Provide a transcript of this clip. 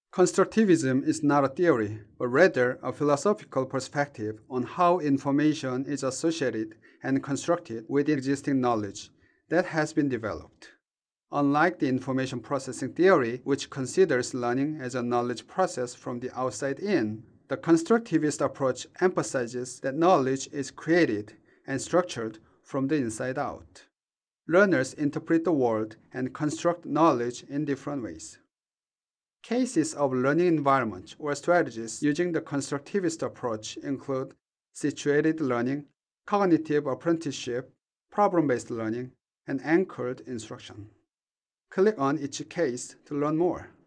Constructivism is not a theory, but rather a philosophical perspective on how information is associated and constructed with existing knowledge that has been developed. Unlike the information processing theory, which considers learning as a knowledge process from the outside in, the constructivist approach emphasizes that knowledge is created and structured from the inside out. Learners interpret the world and construct knowledge in different ways. Cases of learning environments or strategies using the constructivist approach include situated learning, cognitive apprenticeship, problem-based learning, and anchored instruction. Click on each case to learn more.